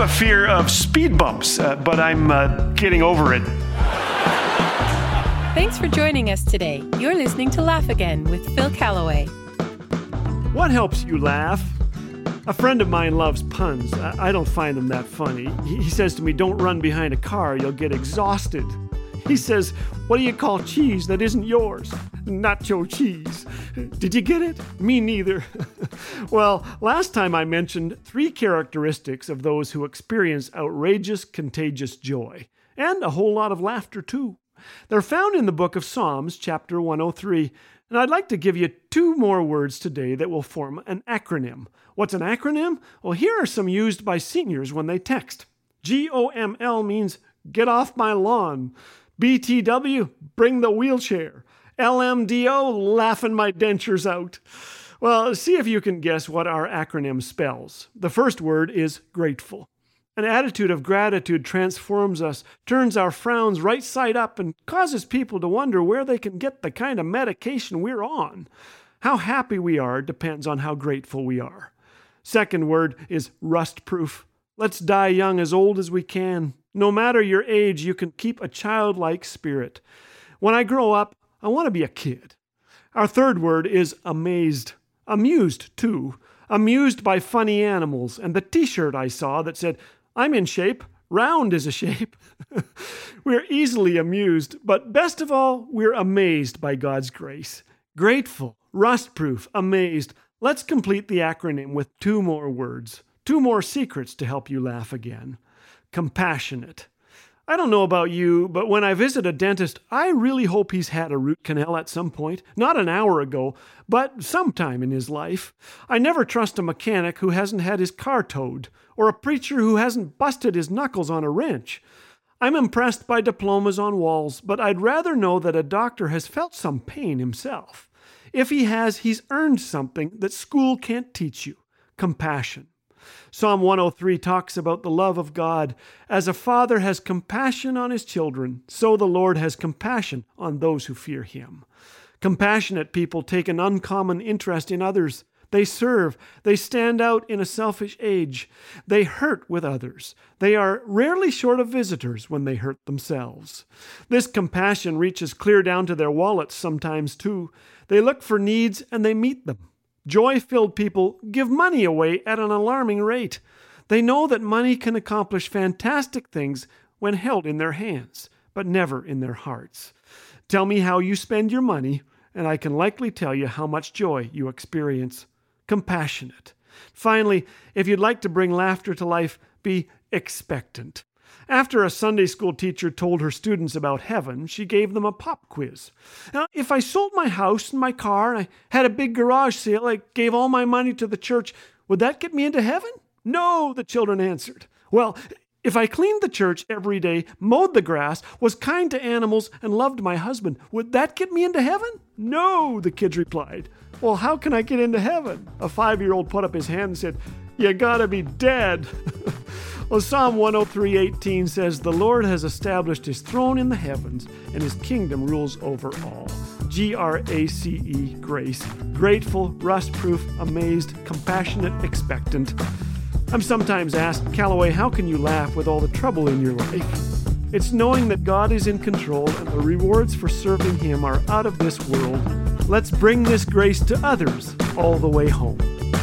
have a fear of speed bumps, but I'm getting over it. Thanks for joining us today. You're listening to Laugh Again with Phil Callaway. What helps you laugh? A friend of mine loves puns. I don't find them that funny. He says to me, don't run behind a car, you'll get exhausted. He says, what do you call cheese that isn't yours? Nacho cheese. Did you get it? Me neither. Well, last time I mentioned 3 characteristics of those who experience outrageous, contagious joy, and a whole lot of laughter too. They're found in the book of Psalms, chapter 103, and I'd like to give you 2 more words today that will form an acronym. What's an acronym? Well, here are some used by seniors when they text. GOML means get off my lawn. BTW, bring the wheelchair. LMDO, laughing my dentures out. Well, see if you can guess what our acronym spells. The first word is grateful. An attitude of gratitude transforms us, turns our frowns right side up, and causes people to wonder where they can get the kind of medication we're on. How happy we are depends on how grateful we are. Second word is rust-proof. Let's die young, as old as we can. No matter your age, you can keep a childlike spirit. When I grow up, I want to be a kid. Our third word is amazed. Amused, too. Amused by funny animals, and the t-shirt I saw that said, I'm in shape, round is a shape. We're easily amused, but best of all, we're amazed by God's grace. Grateful, rust-proof, amazed. Let's complete the acronym with 2 more words, 2 more secrets to help you laugh again. Compassionate. I don't know about you, but when I visit a dentist, I really hope he's had a root canal at some point. Not an hour ago, but sometime in his life. I never trust a mechanic who hasn't had his car towed, or a preacher who hasn't busted his knuckles on a wrench. I'm impressed by diplomas on walls, but I'd rather know that a doctor has felt some pain himself. If he has, he's earned something that school can't teach you. Compassion. Psalm 103 talks about the love of God. As a father has compassion on his children, so the Lord has compassion on those who fear him. Compassionate people take an uncommon interest in others. They serve. They stand out in a selfish age. They hurt with others. They are rarely short of visitors when they hurt themselves. This compassion reaches clear down to their wallets sometimes too. They look for needs and they meet them. Joy-filled people give money away at an alarming rate. They know that money can accomplish fantastic things when held in their hands, but never in their hearts. Tell me how you spend your money, and I can likely tell you how much joy you experience. Compassionate. Finally, if you'd like to bring laughter to life, be expectant. After a Sunday school teacher told her students about heaven, she gave them a pop quiz. Now, if I sold my house and my car and I had a big garage sale, I gave all my money to the church, would that get me into heaven? No, the children answered. Well, if I cleaned the church every day, mowed the grass, was kind to animals, and loved my husband, would that get me into heaven? No, the kids replied. Well, how can I get into heaven? A 5-year-old put up his hand and said, you gotta be dead. Well, Psalm 103:18 says, the Lord has established his throne in the heavens, and his kingdom rules over all. Grace, grace. Grateful, rust-proof, amazed, compassionate, expectant. I'm sometimes asked, Callaway, how can you laugh with all the trouble in your life? It's knowing that God is in control and the rewards for serving him are out of this world. Let's bring this grace to others all the way home.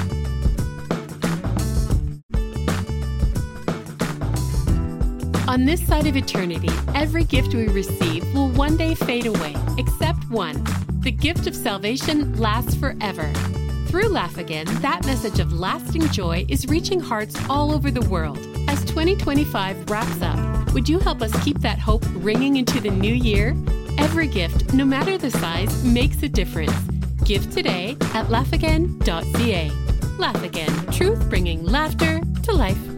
On this side of eternity, every gift we receive will one day fade away, except one. The gift of salvation lasts forever. Through Laugh Again, that message of lasting joy is reaching hearts all over the world. As 2025 wraps up, would you help us keep that hope ringing into the new year? Every gift, no matter the size, makes a difference. Give today at laughagain.ca. Laugh Again, truth bringing laughter to life.